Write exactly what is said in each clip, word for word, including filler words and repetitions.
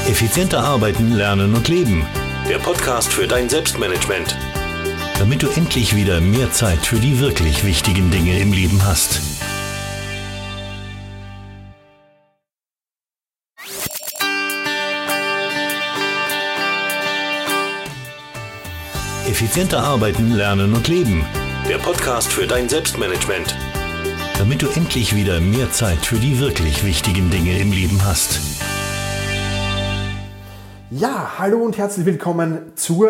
Effizienter arbeiten, lernen und leben. Der Podcast für dein Selbstmanagement. Damit du endlich wieder mehr Zeit für die wirklich wichtigen Dinge im Leben hast. Effizienter arbeiten, lernen und leben. Der Podcast für dein Selbstmanagement. Damit du endlich wieder mehr Zeit für die wirklich wichtigen Dinge im Leben hast. Ja, hallo und herzlich willkommen zur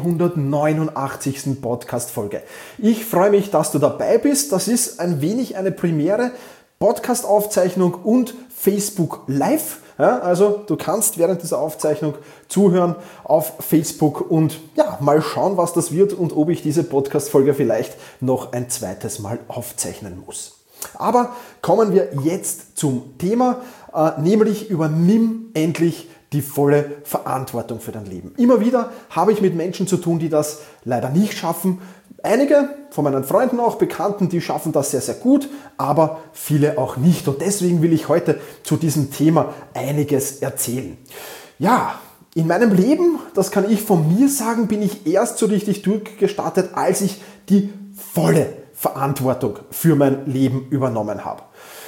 hundertneunundachtzigsten Podcast-Folge. Ich freue mich, dass du dabei bist. Das ist ein wenig eine Premiere, Podcast-Aufzeichnung und Facebook Live. Ja, also du kannst während dieser Aufzeichnung zuhören auf Facebook und ja, mal schauen, was das wird und ob ich diese Podcast-Folge vielleicht noch ein zweites Mal aufzeichnen muss. Aber kommen wir jetzt zum Thema, äh, nämlich übernimm endlich die volle Verantwortung für dein Leben. Immer wieder habe ich mit Menschen zu tun, die das leider nicht schaffen. Einige von meinen Freunden auch, Bekannten, die schaffen das sehr, sehr gut, aber viele auch nicht. Und deswegen will ich heute zu diesem Thema einiges erzählen. Ja, in meinem Leben, das kann ich von mir sagen, bin ich erst so richtig durchgestartet, als ich die volle Verantwortung für mein Leben übernommen habe.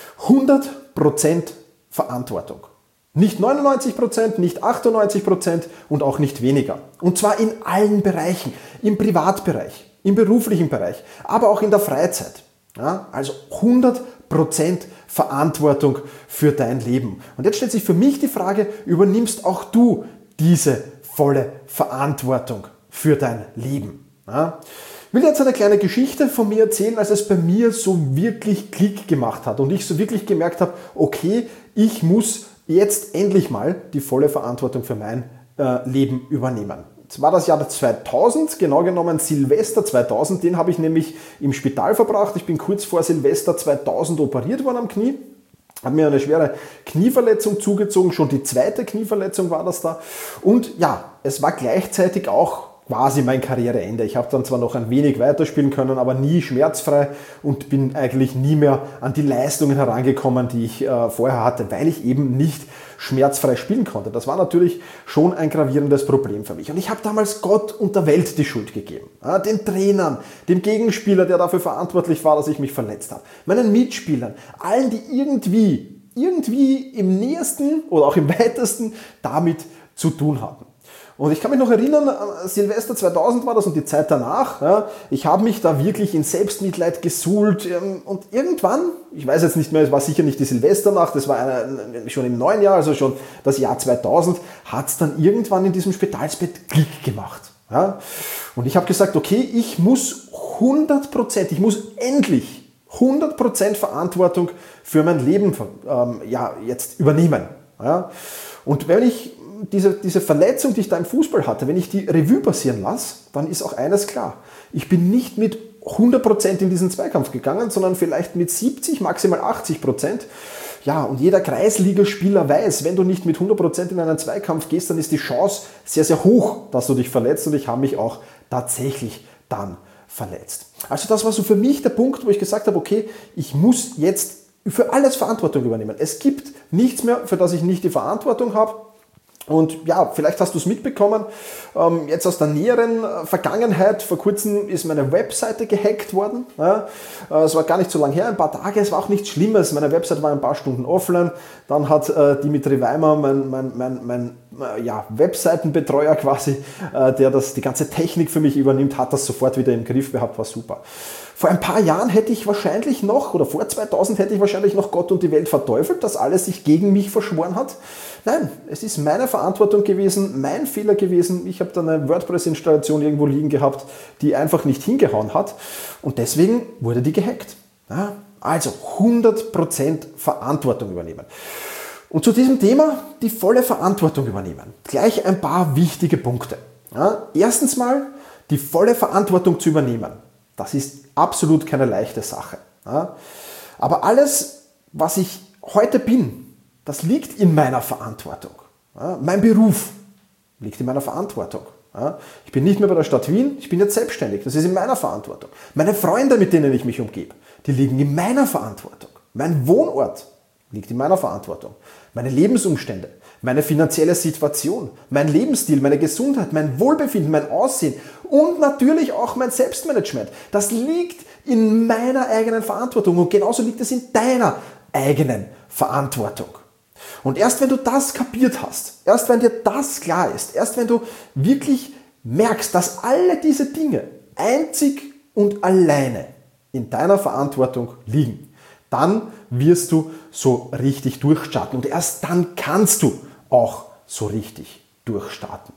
hundert Prozent Verantwortung. Nicht neunundneunzig Prozent, nicht achtundneunzig Prozent und auch nicht weniger. Und zwar in allen Bereichen, im Privatbereich, im beruflichen Bereich, aber auch in der Freizeit. Ja, also hundert Prozent Verantwortung für dein Leben. Und jetzt stellt sich für mich die Frage, übernimmst auch du diese volle Verantwortung für dein Leben? Ja? Ich will jetzt eine kleine Geschichte von mir erzählen, als es bei mir so wirklich Klick gemacht hat und ich so wirklich gemerkt habe, okay, ich muss jetzt endlich mal die volle Verantwortung für mein äh, Leben übernehmen. Es war das Jahr zweitausend, genau genommen Silvester zweitausend, den habe ich nämlich im Spital verbracht. Ich bin kurz vor Silvester zweitausend operiert worden am Knie, habe mir eine schwere Knieverletzung zugezogen, schon die zweite Knieverletzung war das da. Und ja, es war gleichzeitig auch quasi mein Karriereende. Ich habe dann zwar noch ein wenig weiterspielen können, aber nie schmerzfrei und bin eigentlich nie mehr an die Leistungen herangekommen, die ich äh, vorher hatte, weil ich eben nicht schmerzfrei spielen konnte. Das war natürlich schon ein gravierendes Problem für mich. Und ich habe damals Gott und der Welt die Schuld gegeben. Ja, den Trainern, dem Gegenspieler, der dafür verantwortlich war, dass ich mich verletzt habe, meinen Mitspielern, allen, die irgendwie, irgendwie im nähersten oder auch im weitesten damit zu tun hatten. Und ich kann mich noch erinnern, Silvester zweitausend war das und die Zeit danach, ja, ich habe mich da wirklich in Selbstmitleid gesuhlt und irgendwann, ich weiß jetzt nicht mehr, es war sicher nicht die Silvesternacht, das war eine, schon im neuen Jahr, also schon das Jahr zweitausend, hat es dann irgendwann in diesem Spitalsbett Klick gemacht. Ja. Und ich habe gesagt, okay, ich muss hundert Prozent, ich muss endlich hundert Prozent Verantwortung für mein Leben ähm, ja, jetzt übernehmen. Ja. Und wenn ich Diese, diese Verletzung, die ich da im Fußball hatte, wenn ich die Revue passieren lasse, dann ist auch eines klar. Ich bin nicht mit hundert Prozent in diesen Zweikampf gegangen, sondern vielleicht mit siebzig, maximal achtzig Prozent. Ja, und jeder Kreisligaspieler weiß, wenn du nicht mit hundert Prozent in einen Zweikampf gehst, dann ist die Chance sehr, sehr hoch, dass du dich verletzt. Und ich habe mich auch tatsächlich dann verletzt. Also das war so für mich der Punkt, wo ich gesagt habe, okay, ich muss jetzt für alles Verantwortung übernehmen. Es gibt nichts mehr, für das ich nicht die Verantwortung habe. Und ja, vielleicht hast du es mitbekommen, ähm, jetzt aus der näheren Vergangenheit, vor kurzem ist meine Webseite gehackt worden. Ja, äh, es war gar nicht so lange her, ein paar Tage, es war auch nichts Schlimmes. Meine Webseite war ein paar Stunden offline. Dann hat äh, Dimitri Weimer, mein, mein, mein, mein äh, ja, Webseitenbetreuer quasi, äh, der das, die ganze Technik für mich übernimmt, hat das sofort wieder im Griff gehabt, war super. Vor ein paar Jahren hätte ich wahrscheinlich noch, oder vor zweitausend hätte ich wahrscheinlich noch Gott und die Welt verteufelt, dass alles sich gegen mich verschworen hat. Nein, es ist meine Verantwortung gewesen, mein Fehler gewesen. Ich habe da eine WordPress-Installation irgendwo liegen gehabt, die einfach nicht hingehauen hat. Und deswegen wurde die gehackt. Ja, also hundert Prozent Verantwortung übernehmen. Und zu diesem Thema die volle Verantwortung übernehmen. Gleich ein paar wichtige Punkte. Ja, erstens mal die volle Verantwortung zu übernehmen. Das ist absolut keine leichte Sache. Ja, aber alles, was ich heute bin, das liegt in meiner Verantwortung. Ja, mein Beruf liegt in meiner Verantwortung. Ja, ich bin nicht mehr bei der Stadt Wien, ich bin jetzt selbstständig. Das ist in meiner Verantwortung. Meine Freunde, mit denen ich mich umgebe, die liegen in meiner Verantwortung. Mein Wohnort liegt in meiner Verantwortung. Meine Lebensumstände, meine finanzielle Situation, mein Lebensstil, meine Gesundheit, mein Wohlbefinden, mein Aussehen und natürlich auch mein Selbstmanagement. Das liegt in meiner eigenen Verantwortung und genauso liegt es in deiner eigenen Verantwortung. Und erst wenn du das kapiert hast, erst wenn dir das klar ist, erst wenn du wirklich merkst, dass alle diese Dinge einzig und alleine in deiner Verantwortung liegen, dann wirst du so richtig durchstarten und erst dann kannst du auch so richtig durchstarten.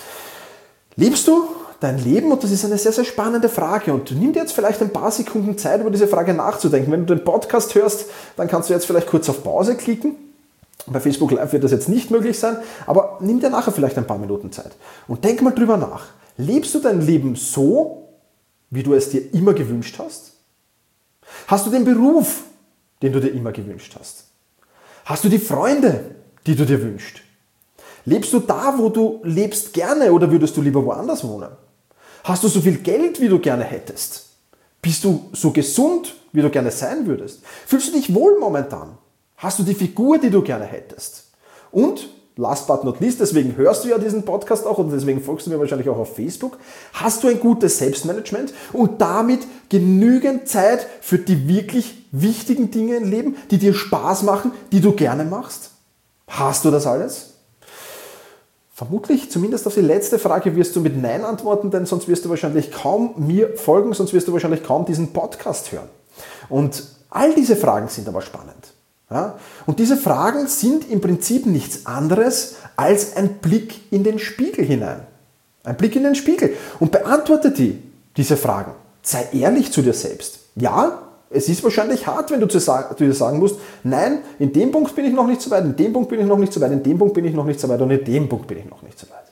Lebst du dein Leben? Und das ist eine sehr, sehr spannende Frage und nimm dir jetzt vielleicht ein paar Sekunden Zeit, über diese Frage nachzudenken. Wenn du den Podcast hörst, dann kannst du jetzt vielleicht kurz auf Pause klicken. Bei Facebook Live wird das jetzt nicht möglich sein, aber nimm dir nachher vielleicht ein paar Minuten Zeit und denk mal drüber nach. Lebst du dein Leben so, wie du es dir immer gewünscht hast? Hast du den Beruf, den du dir immer gewünscht hast? Hast du die Freunde, die du dir wünschst? Lebst du da, wo du lebst, gerne oder würdest du lieber woanders wohnen? Hast du so viel Geld, wie du gerne hättest? Bist du so gesund, wie du gerne sein würdest? Fühlst du dich wohl momentan? Hast du die Figur, die du gerne hättest? Und, last but not least, deswegen hörst du ja diesen Podcast auch und deswegen folgst du mir wahrscheinlich auch auf Facebook, hast du ein gutes Selbstmanagement und damit genügend Zeit für die wirklich wichtigen Dinge im Leben, die dir Spaß machen, die du gerne machst? Hast du das alles? Vermutlich, zumindest auf die letzte Frage, wirst du mit Nein antworten, denn sonst wirst du wahrscheinlich kaum mir folgen, sonst wirst du wahrscheinlich kaum diesen Podcast hören. Und all diese Fragen sind aber spannend. Ja? Und diese Fragen sind im Prinzip nichts anderes als ein Blick in den Spiegel hinein. Ein Blick in den Spiegel. Und beantworte die, diese Fragen. Sei ehrlich zu dir selbst. Ja, es ist wahrscheinlich hart, wenn du zu dir sagen musst, nein, in dem Punkt bin ich noch nicht so weit, in dem Punkt bin ich noch nicht so weit, in dem Punkt bin ich noch nicht so weit und in dem Punkt bin ich noch nicht so weit.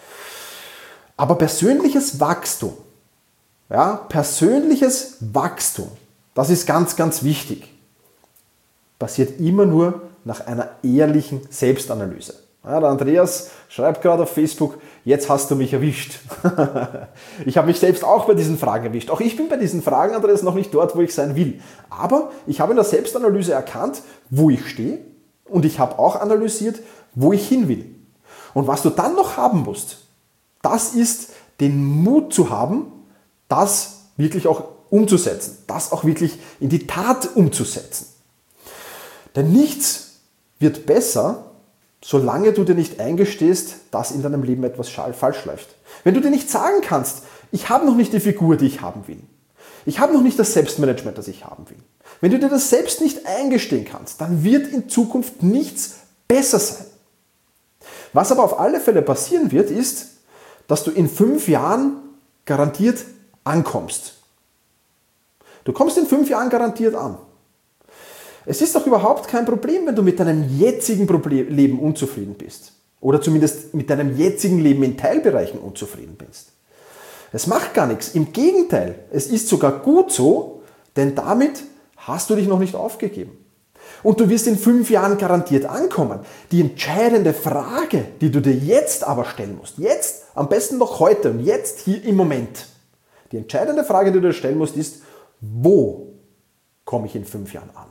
Aber persönliches Wachstum, ja, persönliches Wachstum, das ist ganz, ganz wichtig, passiert immer nur nach einer ehrlichen Selbstanalyse. Ja, der Andreas schreibt gerade auf Facebook, jetzt hast du mich erwischt. Ich habe mich selbst auch bei diesen Fragen erwischt. Auch ich bin bei diesen Fragen, Andreas, noch nicht dort, wo ich sein will. Aber ich habe in der Selbstanalyse erkannt, wo ich stehe und ich habe auch analysiert, wo ich hin will. Und was du dann noch haben musst, das ist den Mut zu haben, das wirklich auch umzusetzen, das auch wirklich in die Tat umzusetzen. Denn nichts wird besser, solange du dir nicht eingestehst, dass in deinem Leben etwas falsch läuft. Wenn du dir nicht sagen kannst, ich habe noch nicht die Figur, die ich haben will. Ich habe noch nicht das Selbstmanagement, das ich haben will. Wenn du dir das selbst nicht eingestehen kannst, dann wird in Zukunft nichts besser sein. Was aber auf alle Fälle passieren wird, ist, dass du in fünf Jahren garantiert ankommst. Du kommst in fünf Jahren garantiert an. Es ist doch überhaupt kein Problem, wenn du mit deinem jetzigen Problem, Leben unzufrieden bist. Oder zumindest mit deinem jetzigen Leben in Teilbereichen unzufrieden bist. Es macht gar nichts. Im Gegenteil, es ist sogar gut so, denn damit hast du dich noch nicht aufgegeben. Und du wirst in fünf Jahren garantiert ankommen. Die entscheidende Frage, die du dir jetzt aber stellen musst, jetzt, am besten noch heute und jetzt hier im Moment, die entscheidende Frage, die du dir stellen musst, ist, wo komme ich in fünf Jahren an?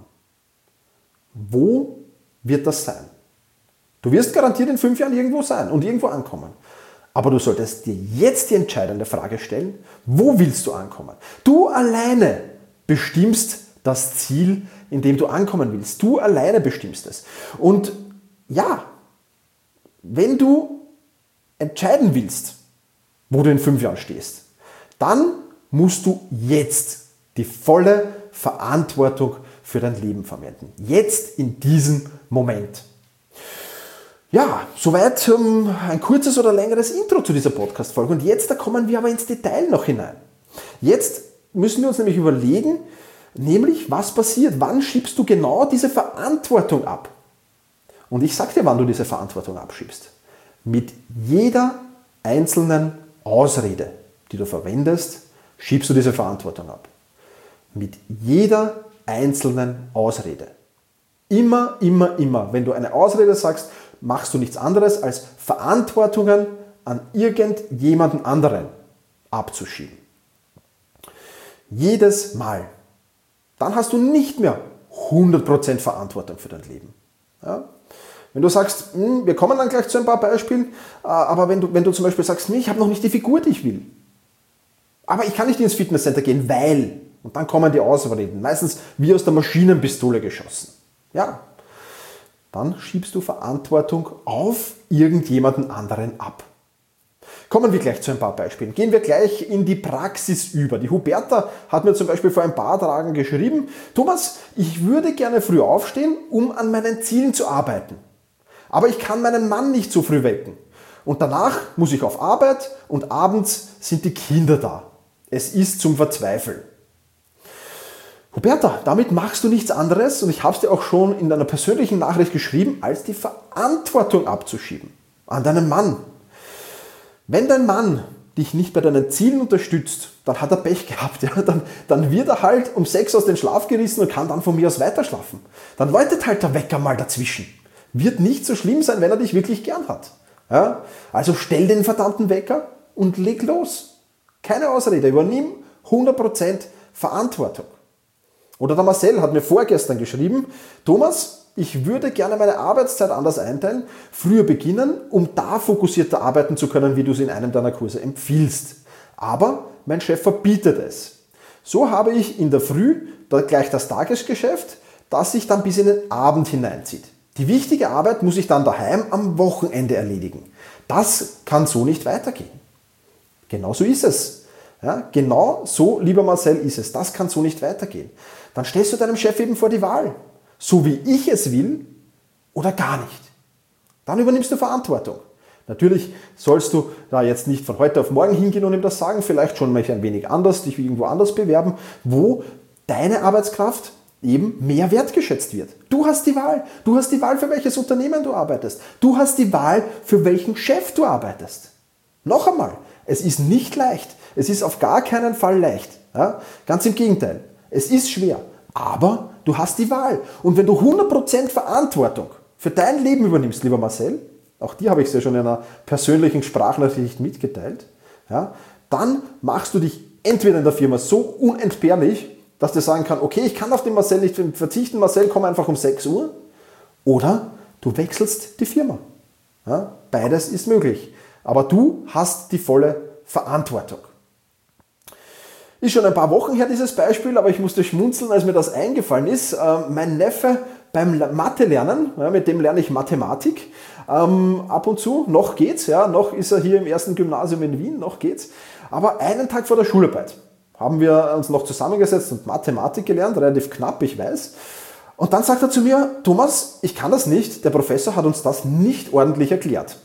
Wo wird das sein? Du wirst garantiert in fünf Jahren irgendwo sein und irgendwo ankommen. Aber du solltest dir jetzt die entscheidende Frage stellen, wo willst du ankommen? Du alleine bestimmst das Ziel, in dem du ankommen willst. Du alleine bestimmst es. Und ja, wenn du entscheiden willst, wo du in fünf Jahren stehst, dann musst du jetzt die volle Verantwortung für dein Leben verwenden. Jetzt in diesem Moment. Ja, soweit um, ein kurzes oder längeres Intro zu dieser Podcast-Folge. Und jetzt, da kommen wir aber ins Detail noch hinein. Jetzt müssen wir uns nämlich überlegen, nämlich was passiert, wann schiebst du genau diese Verantwortung ab? Und ich sage dir, wann du diese Verantwortung abschiebst. Mit jeder einzelnen Ausrede, die du verwendest, schiebst du diese Verantwortung ab. Mit jeder einzelnen Ausrede. Immer, immer, immer, wenn du eine Ausrede sagst, machst du nichts anderes, als Verantwortungen an irgendjemanden anderen abzuschieben. Jedes Mal. Dann hast du nicht mehr hundert Prozent Verantwortung für dein Leben. Ja? Wenn du sagst, mh, wir kommen dann gleich zu ein paar Beispielen, äh, aber wenn du, wenn du zum Beispiel sagst, nee, ich habe noch nicht die Figur, die ich will, aber ich kann nicht ins Fitnesscenter gehen, weil, und dann kommen die Ausreden, meistens wie aus der Maschinenpistole geschossen. Ja, dann schiebst du Verantwortung auf irgendjemanden anderen ab. Kommen wir gleich zu ein paar Beispielen. Gehen wir gleich in die Praxis über. Die Huberta hat mir zum Beispiel vor ein paar Tagen geschrieben, Thomas, ich würde gerne früh aufstehen, um an meinen Zielen zu arbeiten. Aber ich kann meinen Mann nicht so früh wecken. Und danach muss ich auf Arbeit und abends sind die Kinder da. Es ist zum Verzweifeln. Huberta, damit machst du nichts anderes, und ich habe es dir auch schon in deiner persönlichen Nachricht geschrieben, als die Verantwortung abzuschieben an deinen Mann. Wenn dein Mann dich nicht bei deinen Zielen unterstützt, dann hat er Pech gehabt. Ja? Dann, dann wird er halt um sechs aus dem Schlaf gerissen und kann dann von mir aus weiterschlafen. Dann läutet halt der Wecker mal dazwischen. Wird nicht so schlimm sein, wenn er dich wirklich gern hat. Ja? Also stell den verdammten Wecker und leg los. Keine Ausrede, übernimm hundert Prozent Verantwortung. Oder der Marcel hat mir vorgestern geschrieben, Thomas, ich würde gerne meine Arbeitszeit anders einteilen, früher beginnen, um da fokussierter arbeiten zu können, wie du es in einem deiner Kurse empfiehlst. Aber mein Chef verbietet es. So habe ich in der Früh gleich das Tagesgeschäft, das sich dann bis in den Abend hineinzieht. Die wichtige Arbeit muss ich dann daheim am Wochenende erledigen. Das kann so nicht weitergehen. Genau so ist es. Ja, genau so, lieber Marcel, ist es. Das kann so nicht weitergehen. Dann stellst du deinem Chef eben vor die Wahl. So wie ich es will oder gar nicht. Dann übernimmst du Verantwortung. Natürlich sollst du da jetzt nicht von heute auf morgen hingehen und ihm das sagen, vielleicht schon mal ein wenig anders, dich irgendwo anders bewerben, wo deine Arbeitskraft eben mehr wertgeschätzt wird. Du hast die Wahl. Du hast die Wahl, für welches Unternehmen du arbeitest. Du hast die Wahl, für welchen Chef du arbeitest. Noch einmal, es ist nicht leicht. Es ist auf gar keinen Fall leicht. Ja? Ganz im Gegenteil. Es ist schwer. Aber du hast die Wahl. Und wenn du hundert Prozent Verantwortung für dein Leben übernimmst, lieber Marcel, auch dir habe ich es ja schon in einer persönlichen Sprachnachricht mitgeteilt, ja, dann machst du dich entweder in der Firma so unentbehrlich, dass du sagen kannst, okay, ich kann auf den Marcel nicht verzichten, Marcel, komm einfach um sechs Uhr, oder du wechselst die Firma. Ja, beides ist möglich. Aber du hast die volle Verantwortung. Ist schon ein paar Wochen her dieses Beispiel, aber ich musste schmunzeln, als mir das eingefallen ist. Äh, mein Neffe beim Mathe lernen, ja, mit dem lerne ich Mathematik, ähm, ab und zu, noch geht's, ja, noch ist er hier im ersten Gymnasium in Wien, noch geht's. Aber einen Tag vor der Schularbeit haben wir uns noch zusammengesetzt und Mathematik gelernt, relativ knapp, ich weiß. Und dann sagt er zu mir, Thomas, ich kann das nicht, der Professor hat uns das nicht ordentlich erklärt.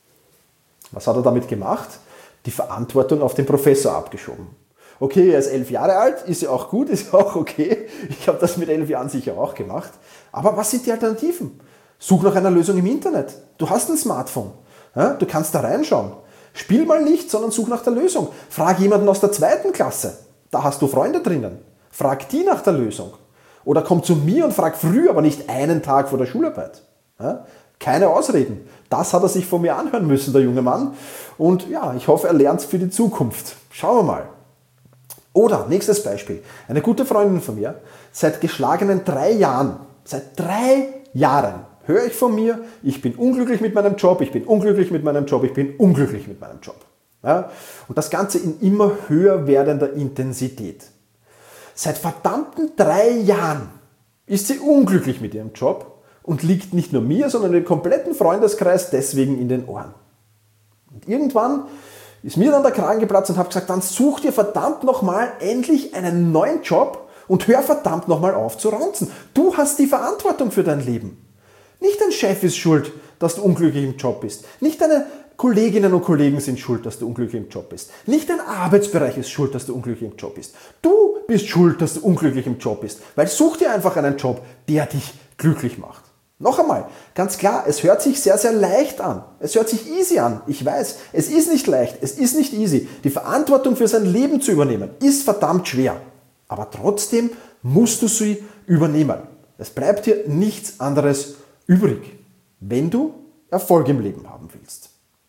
Was hat er damit gemacht? Die Verantwortung auf den Professor abgeschoben. Okay, er ist elf Jahre alt, ist ja auch gut, ist ja auch okay. Ich habe das mit elf Jahren sicher auch gemacht. Aber was sind die Alternativen? Such nach einer Lösung im Internet. Du hast ein Smartphone. Ja, du kannst da reinschauen. Spiel mal nicht, sondern such nach der Lösung. Frag jemanden aus der zweiten Klasse. Da hast du Freunde drinnen. Frag die nach der Lösung. Oder komm zu mir und frag früh, aber nicht einen Tag vor der Schularbeit. Ja, keine Ausreden. Das hat er sich von mir anhören müssen, der junge Mann. Und ja, ich hoffe, er lernt es für die Zukunft. Schauen wir mal. Oder, nächstes Beispiel, eine gute Freundin von mir, seit geschlagenen drei Jahren, seit drei Jahren höre ich von mir, ich bin unglücklich mit meinem Job, ich bin unglücklich mit meinem Job, ich bin unglücklich mit meinem Job. Ja? Und das Ganze in immer höher werdender Intensität. Seit verdammten drei Jahren ist sie unglücklich mit ihrem Job und liegt nicht nur mir, sondern dem kompletten Freundeskreis deswegen in den Ohren. Und irgendwann ist mir dann der Kragen geplatzt und habe gesagt, dann such dir verdammt nochmal endlich einen neuen Job und hör verdammt nochmal auf zu raunzen. Du hast die Verantwortung für dein Leben. Nicht dein Chef ist schuld, dass du unglücklich im Job bist. Nicht deine Kolleginnen und Kollegen sind schuld, dass du unglücklich im Job bist. Nicht dein Arbeitsbereich ist schuld, dass du unglücklich im Job bist. Du bist schuld, dass du unglücklich im Job bist. Weil such dir einfach einen Job, der dich glücklich macht. Noch einmal, ganz klar, es hört sich sehr, sehr leicht an. Es hört sich easy an. Ich weiß, es ist nicht leicht, es ist nicht easy. Die Verantwortung für sein Leben zu übernehmen, ist verdammt schwer. Aber trotzdem musst du sie übernehmen. Es bleibt dir nichts anderes übrig, wenn du Erfolg im Leben haben willst.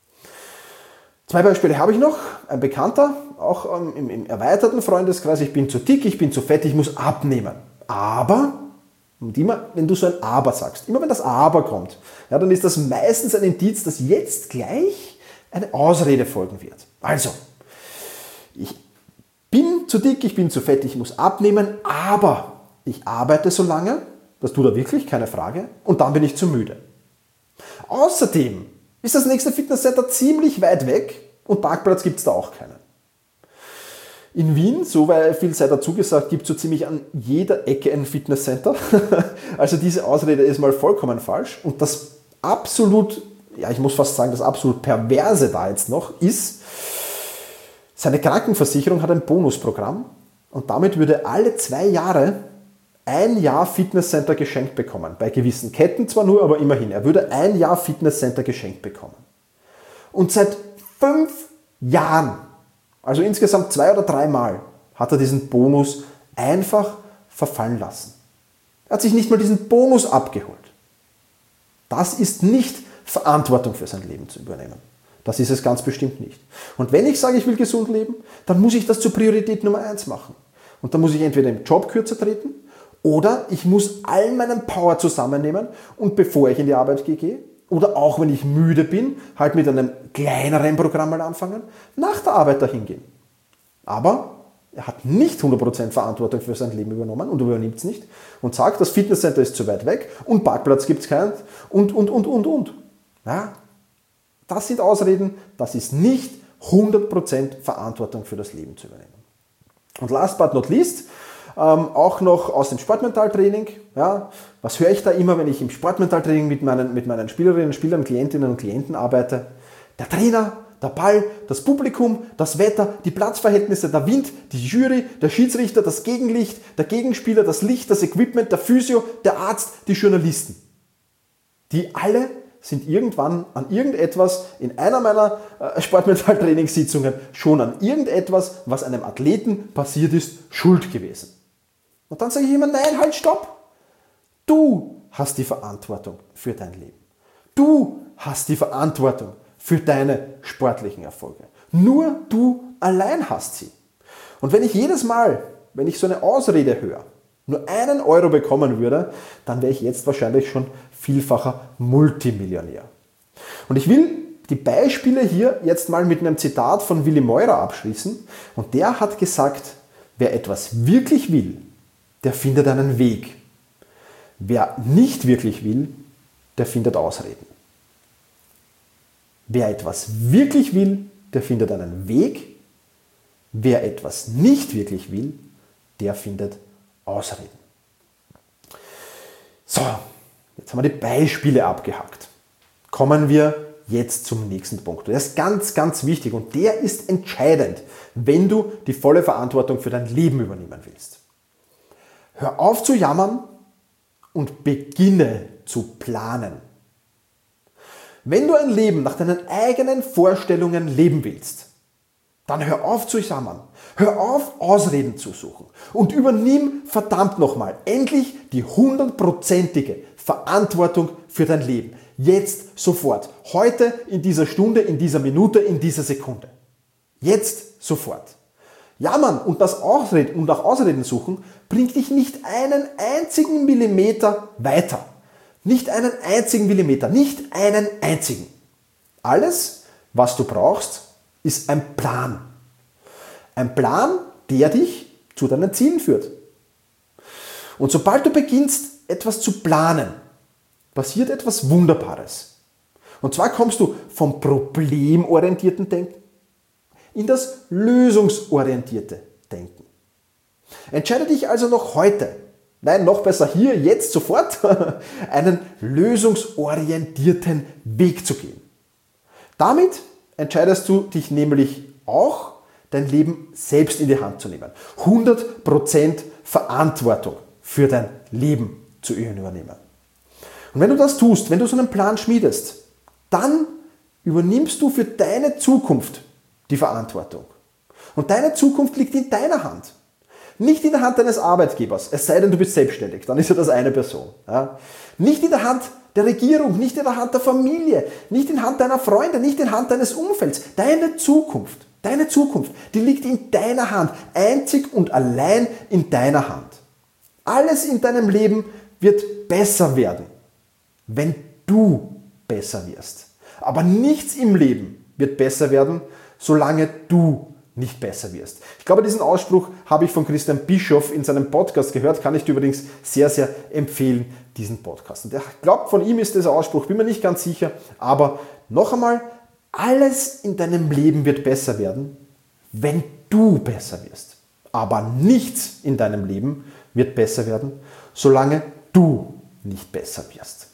Zwei Beispiele habe ich noch. Ein Bekannter, auch im, im erweiterten Freundeskreis, ich bin zu dick, ich bin zu fett, ich muss abnehmen. Aber Und immer, wenn du so ein Aber sagst, immer wenn das Aber kommt, ja, dann ist das meistens ein Indiz, dass jetzt gleich eine Ausrede folgen wird. Also, ich bin zu dick, ich bin zu fett, ich muss abnehmen, aber ich arbeite so lange, das tut er wirklich, keine Frage, und dann bin ich zu müde. Außerdem ist das nächste Fitnesscenter ziemlich weit weg und Parkplatz gibt es da auch keinen. In Wien, so viel sei dazu gesagt, gibt es so ziemlich an jeder Ecke ein Fitnesscenter. Also diese Ausrede ist mal vollkommen falsch. Und das absolut, ja ich muss fast sagen, das absolut Perverse da jetzt noch ist, seine Krankenversicherung hat ein Bonusprogramm und damit würde alle zwei Jahre ein Jahr Fitnesscenter geschenkt bekommen. Bei gewissen Ketten zwar nur, aber immerhin. Er würde ein Jahr Fitnesscenter geschenkt bekommen. Und seit fünf Jahren, also insgesamt zwei oder dreimal, hat er diesen Bonus einfach verfallen lassen. Er hat sich nicht mal diesen Bonus abgeholt. Das ist nicht Verantwortung für sein Leben zu übernehmen. Das ist es ganz bestimmt nicht. Und wenn ich sage, ich will gesund leben, dann muss ich das zur Priorität Nummer eins machen. Und dann muss ich entweder im Job kürzer treten oder ich muss all meinen Power zusammennehmen und bevor ich in die Arbeit gehe, oder auch wenn ich müde bin, halt mit einem kleineren Programm mal anfangen, nach der Arbeit dahin gehen. Aber er hat nicht hundert Prozent Verantwortung für sein Leben übernommen und übernimmt es nicht und sagt, das Fitnesscenter ist zu weit weg und Parkplatz gibt es keinen und, und, und, und, und. Ja, das sind Ausreden, das ist nicht hundert Prozent Verantwortung für das Leben zu übernehmen. Und last but not least, ähm, auch noch aus dem Sportmentaltraining. Ja, was höre ich da immer, wenn ich im Sportmentaltraining mit meinen, mit meinen Spielerinnen, Spielern, Klientinnen und Klienten arbeite? Der Trainer, der Ball, das Publikum, das Wetter, die Platzverhältnisse, der Wind, die Jury, der Schiedsrichter, das Gegenlicht, der Gegenspieler, das Licht, das Equipment, der Physio, der Arzt, die Journalisten. Die alle sind irgendwann an irgendetwas in einer meiner äh, Sportmentaltrainingssitzungen schon an irgendetwas, was einem Athleten passiert ist, schuld gewesen. Und dann sage ich immer, nein, halt, stopp. Du hast die Verantwortung für dein Leben. Du hast die Verantwortung für deine sportlichen Erfolge. Nur du allein hast sie. Und wenn ich jedes Mal, wenn ich so eine Ausrede höre, nur einen Euro bekommen würde, dann wäre ich jetzt wahrscheinlich schon vielfacher Multimillionär. Und ich will die Beispiele hier jetzt mal mit einem Zitat von Willi Meurer abschließen. Und der hat gesagt, wer etwas wirklich will, der findet einen Weg. Wer nicht wirklich will, der findet Ausreden. Wer etwas wirklich will, der findet einen Weg. Wer etwas nicht wirklich will, der findet Ausreden. So, jetzt haben wir die Beispiele abgehakt. Kommen wir jetzt zum nächsten Punkt. Der ist ganz, ganz wichtig und der ist entscheidend, wenn du die volle Verantwortung für dein Leben übernehmen willst. Hör auf zu jammern und beginne zu planen. Wenn du ein Leben nach deinen eigenen Vorstellungen leben willst, dann hör auf zu jammern. Hör auf, Ausreden zu suchen und übernimm verdammt nochmal endlich die hundertprozentige Verantwortung für dein Leben. Jetzt, sofort. Heute, in dieser Stunde, in dieser Minute, in dieser Sekunde. Jetzt, sofort. Jammern und das Ausreden und auch Ausreden suchen bringt dich nicht einen einzigen Millimeter weiter. Nicht einen einzigen Millimeter, nicht einen einzigen. Alles, was du brauchst, ist ein Plan. Ein Plan, der dich zu deinen Zielen führt. Und sobald du beginnst, etwas zu planen, passiert etwas Wunderbares. Und zwar kommst du vom problemorientierten Denken in das lösungsorientierte Denken. Entscheide dich also noch heute, nein, noch besser hier, jetzt, sofort, einen lösungsorientierten Weg zu gehen. Damit entscheidest du dich nämlich auch, dein Leben selbst in die Hand zu nehmen. hundert Prozent Verantwortung für dein Leben zu übernehmen. Und wenn du das tust, wenn du so einen Plan schmiedest, dann übernimmst du für deine Zukunft die Verantwortung. Und deine Zukunft liegt in deiner Hand. Nicht in der Hand deines Arbeitgebers, es sei denn, du bist selbstständig, dann ist ja das eine Person. Ja? Nicht in der Hand der Regierung, nicht in der Hand der Familie, nicht in der Hand deiner Freunde, nicht in der Hand deines Umfelds. Deine Zukunft, deine Zukunft, die liegt in deiner Hand, einzig und allein in deiner Hand. Alles in deinem Leben wird besser werden, wenn du besser wirst. Aber nichts im Leben wird besser werden, solange du nicht besser wirst. Ich glaube, diesen Ausspruch habe ich von Christian Bischoff in seinem Podcast gehört, kann ich dir übrigens sehr, sehr empfehlen, diesen Podcast. Und ich glaube, von ihm ist dieser Ausspruch, bin mir nicht ganz sicher, aber noch einmal, alles in deinem Leben wird besser werden, wenn du besser wirst. Aber nichts in deinem Leben wird besser werden, solange du nicht besser wirst.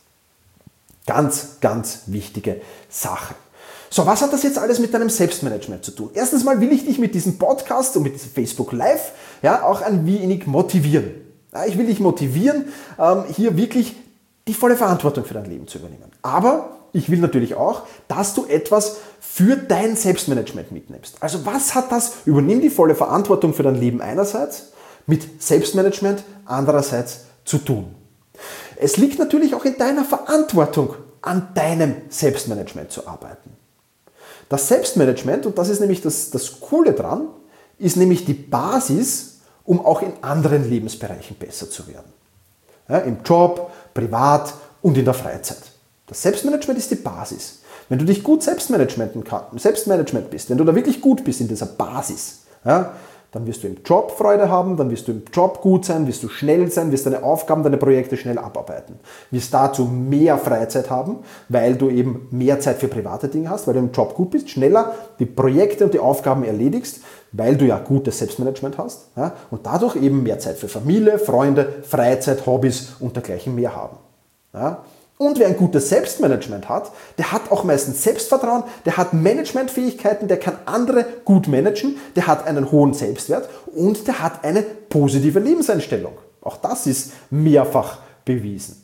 Ganz, ganz wichtige Sache. So, was hat das jetzt alles mit deinem Selbstmanagement zu tun? Erstens mal will ich dich mit diesem Podcast und mit diesem Facebook Live ja, auch ein wenig motivieren. Ja, ich will dich motivieren, ähm, hier wirklich die volle Verantwortung für dein Leben zu übernehmen. Aber ich will natürlich auch, dass du etwas für dein Selbstmanagement mitnimmst. Also was hat das, übernimm die volle Verantwortung für dein Leben einerseits, mit Selbstmanagement andererseits zu tun. Es liegt natürlich auch in deiner Verantwortung, an deinem Selbstmanagement zu arbeiten. Das Selbstmanagement, und das ist nämlich das, das Coole dran, ist nämlich die Basis, um auch in anderen Lebensbereichen besser zu werden. Ja, im Job, privat und in der Freizeit. Das Selbstmanagement ist die Basis. Wenn du dich gut Selbstmanagement kann, Selbstmanagement bist, wenn du da wirklich gut bist in dieser Basis, ja, dann wirst du im Job Freude haben, dann wirst du im Job gut sein, wirst du schnell sein, wirst deine Aufgaben, deine Projekte schnell abarbeiten. Wirst dazu mehr Freizeit haben, weil du eben mehr Zeit für private Dinge hast, weil du im Job gut bist, schneller die Projekte und die Aufgaben erledigst, weil du ja gutes Selbstmanagement hast, ja, und dadurch eben mehr Zeit für Familie, Freunde, Freizeit, Hobbys und dergleichen mehr haben. Ja. Und wer ein gutes Selbstmanagement hat, der hat auch meistens Selbstvertrauen, der hat Managementfähigkeiten, der kann andere gut managen, der hat einen hohen Selbstwert und der hat eine positive Lebenseinstellung. Auch das ist mehrfach bewiesen.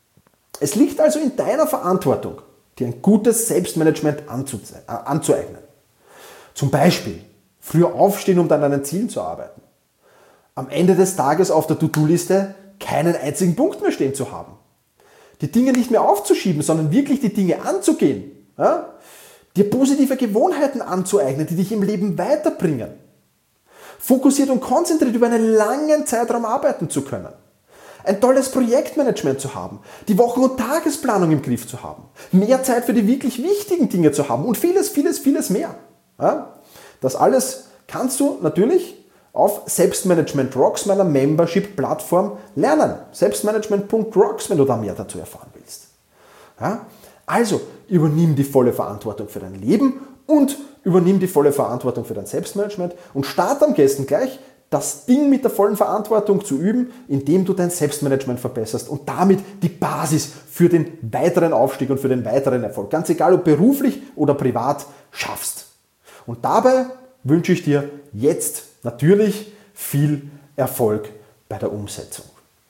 Es liegt also in deiner Verantwortung, dir ein gutes Selbstmanagement anzueignen. Zum Beispiel früher aufstehen, um dann an deinen Zielen zu arbeiten. Am Ende des Tages auf der To-Do-Liste keinen einzigen Punkt mehr stehen zu haben. Die Dinge nicht mehr aufzuschieben, sondern wirklich die Dinge anzugehen. Ja? Dir positive Gewohnheiten anzueignen, die dich im Leben weiterbringen. Fokussiert und konzentriert über einen langen Zeitraum arbeiten zu können. Ein tolles Projektmanagement zu haben. Die Wochen- und Tagesplanung im Griff zu haben. Mehr Zeit für die wirklich wichtigen Dinge zu haben und vieles, vieles, vieles mehr. Ja? Das alles kannst du natürlich auf Selbstmanagement Rocks, meiner Membership-Plattform, lernen. Selbstmanagement Punkt rocks, wenn du da mehr dazu erfahren willst. Ja? Also, übernimm die volle Verantwortung für dein Leben und übernimm die volle Verantwortung für dein Selbstmanagement und start am besten gleich, das Ding mit der vollen Verantwortung zu üben, indem du dein Selbstmanagement verbesserst und damit die Basis für den weiteren Aufstieg und für den weiteren Erfolg, ganz egal ob beruflich oder privat, schaffst. Und dabei wünsche ich dir jetzt natürlich viel Erfolg bei der Umsetzung.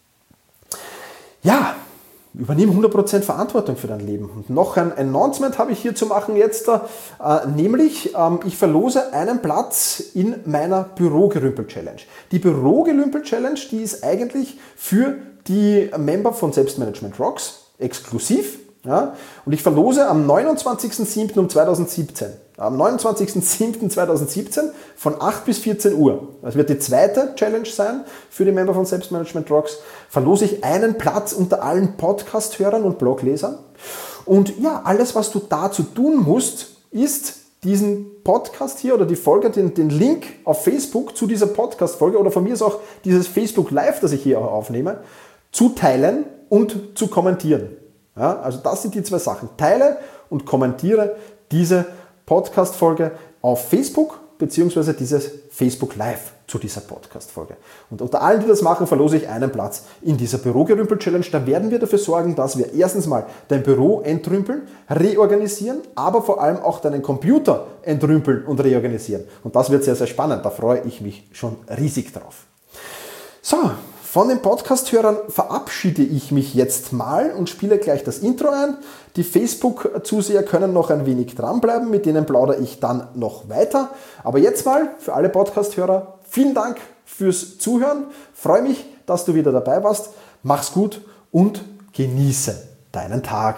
Ja, übernimm hundert Prozent Verantwortung für dein Leben. Und noch ein Announcement habe ich hier zu machen jetzt, äh, nämlich ähm, ich verlose einen Platz in meiner Bürogerümpel-Challenge. Die Bürogerümpel-Challenge, die ist eigentlich für die Member von Selbstmanagement Rocks exklusiv. Ja, und ich verlose am neunundzwanzigsten siebten zweitausendsiebzehn. Am neunundzwanzigsten siebten zweitausendsiebzehn von acht bis vierzehn Uhr. Das wird die zweite Challenge sein für die Member von Selbstmanagement Rocks. Verlose ich einen Platz unter allen Podcast-Hörern und Bloglesern. Und ja, alles, was du dazu tun musst, ist diesen Podcast hier oder die Folge, den, den Link auf Facebook zu dieser Podcast-Folge oder von mir ist auch dieses Facebook Live, das ich hier auch aufnehme, zu teilen und zu kommentieren. Ja, also das sind die zwei Sachen. Teile und kommentiere diese Podcast-Folge auf Facebook beziehungsweise dieses Facebook Live zu dieser Podcast-Folge. Und unter allen, die das machen, verlose ich einen Platz in dieser Bürogerümpel-Challenge. Da werden wir dafür sorgen, dass wir erstens mal dein Büro entrümpeln, reorganisieren, aber vor allem auch deinen Computer entrümpeln und reorganisieren. Und das wird sehr, sehr spannend. Da freue ich mich schon riesig drauf. So, von den Podcast-Hörern verabschiede ich mich jetzt mal und spiele gleich das Intro ein. Die Facebook-Zuseher können noch ein wenig dranbleiben, mit denen plaudere ich dann noch weiter. Aber jetzt mal für alle Podcast-Hörer, vielen Dank fürs Zuhören. Freue mich, dass du wieder dabei warst. Mach's gut und genieße deinen Tag.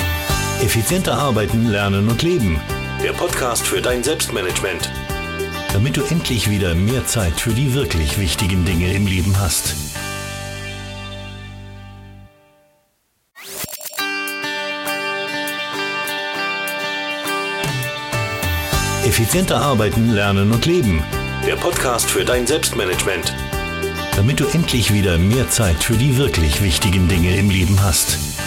Effizienter arbeiten, lernen und leben. Der Podcast für dein Selbstmanagement. damit du endlich wieder mehr Zeit für die wirklich wichtigen Dinge im Leben hast. Effizienter arbeiten, lernen und leben. Der Podcast für dein Selbstmanagement. Damit du endlich wieder mehr Zeit für die wirklich wichtigen Dinge im Leben hast.